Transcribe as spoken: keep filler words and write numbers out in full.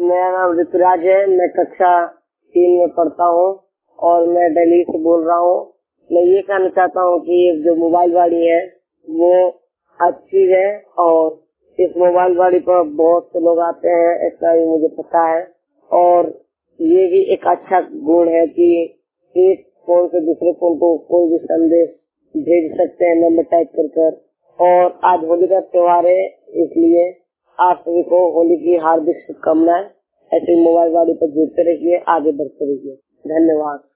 मेरा नाम ऋतुराज है। मैं कक्षा तीन में पढ़ता हूँ और मैं दिल्ली से बोल रहा हूँ। मैं ये कहना चाहता हूँ कि जो मोबाइल गाड़ी है वो अच्छी है और इस मोबाइल गाड़ी पर बहुत से लोग आते हैं, ऐसा ही मुझे पता है। और ये भी एक अच्छा गुण है कि एक फोन से दूसरे फोन को कोई भी संदेश भेज सकते हैं नंबर टाइप कर कर। और आज होली का त्योहार है, इसलिए आप सभी को होली की हार्दिक शुभकामनाएं। ऐसे मोबाइल गाड़ी पर जुड़ते रहिए, आगे बढ़ते रहिए। धन्यवाद।